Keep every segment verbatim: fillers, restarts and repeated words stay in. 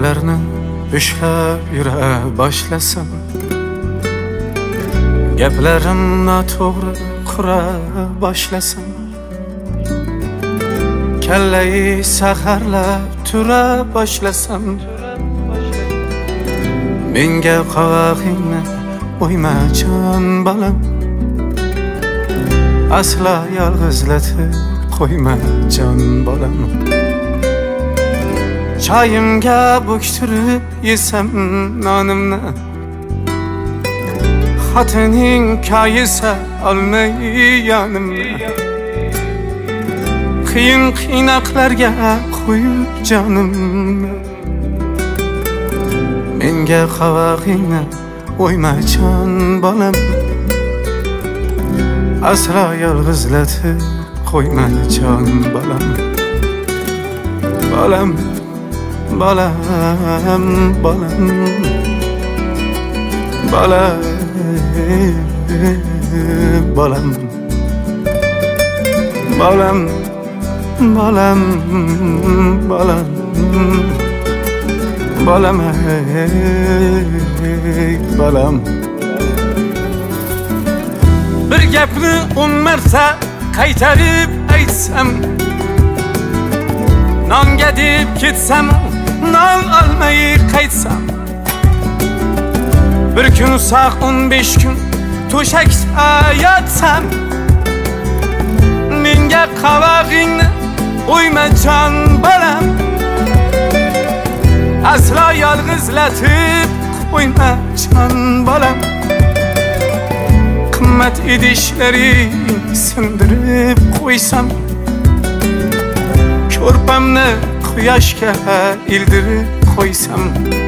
gaplarni ushlab yura boshlasam, gaplarim noto'g'ri qura boshlasam, kallai saharlab tura boshlasam, menga qovog'ingni o'yma jon bolam, aslo yolg'izlatib qo'yma jon bolam. Choyimga bo'ktirib yesam nonimni, xotining koyisa olmay yonimni, qiyin qiynoqlarga qo'yib jonimni, menga qovog'ingni o'yma jon bolam, aslo yolg'izlatib qo'yma jon bolam. Bolam, bolam, bolam, bolam, bolam, bolam, bolam, bolam, bolam, bolam. Bir gapni o'n marta qaytarib aytsam, nonga deb ketsam, non olmay qaytsam, bir kun sog' o'n besh kun to'shakda yotsam, menga qovog'ingni o'yma jon bolam, aslo yolg'izlatib qo'yma jon bolam. Qimmat idishlaring sindirib qo'ysam, ko'rpamni quyoshga ildirib qo'ysam,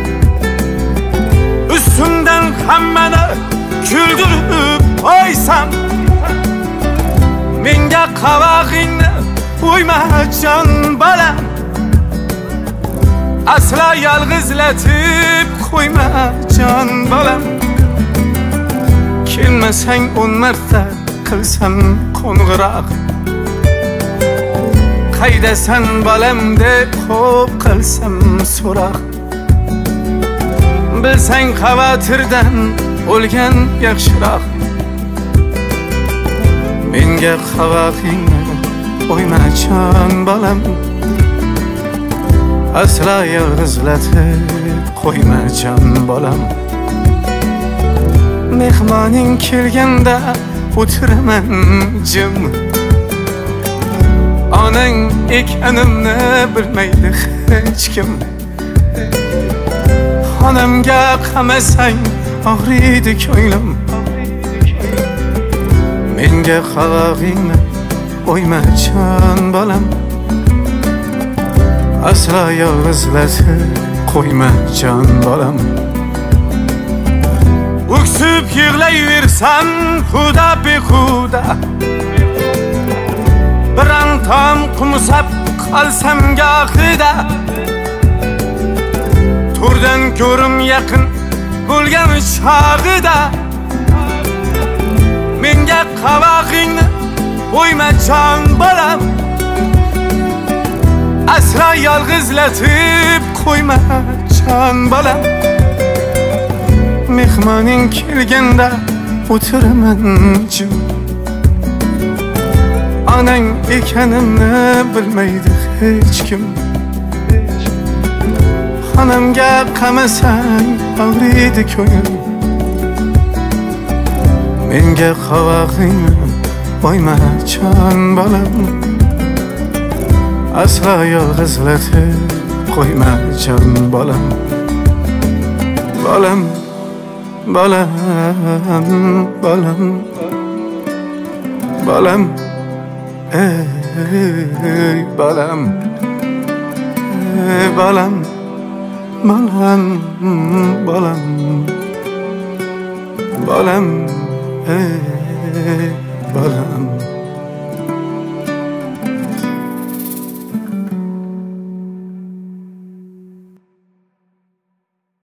ustimdan hammani kuldirib qo'ysam, menga qovog'ingni o'yma jon bolam, aslo yolg'izlatib qo'yma jon bolam. Kelmasang o'n marta qilsam qo'ng'iroq, qaydasan bolam deb xo'p qilsam so'roq, bilsang xavotirdan o'lgan yaxshiroq, menga qovog'ingni o'yma jon bolam, aslo yolg'izlatib qo'yma jon bolam. Mehmoning kelganda o'tiraman jim, onang ekanimni bilmaydi hech kim. Xonamga qamasang og'riydi ko'nglim, menga qovog'ingni o'yma jon bolam, aslo yolg'izlatib qo'yma jon bolam. O'ksib yig'layversam xudo bexuda, biron tom qumsab qolsam gohida, to'rdan ko'rim yaqin bo'lgan chog'ida, menga qovog'ingni o'yma jon bolam, aslo yolg'izlatib qo'yma jon bolam. Mehmoning kelganda o'tiraman jim, onang ekanimni bilmaydi hech kim. Xonamga qamasang og'riydi ko'nglim, menga qovog'ingni o'yma jon bolam, aslo yolg'izlatib qo'yma jon bolam. Bolam, bolam, bolam, bolam, ey bolam, ey bolam, bolam, bolam, bolam, ey bolam.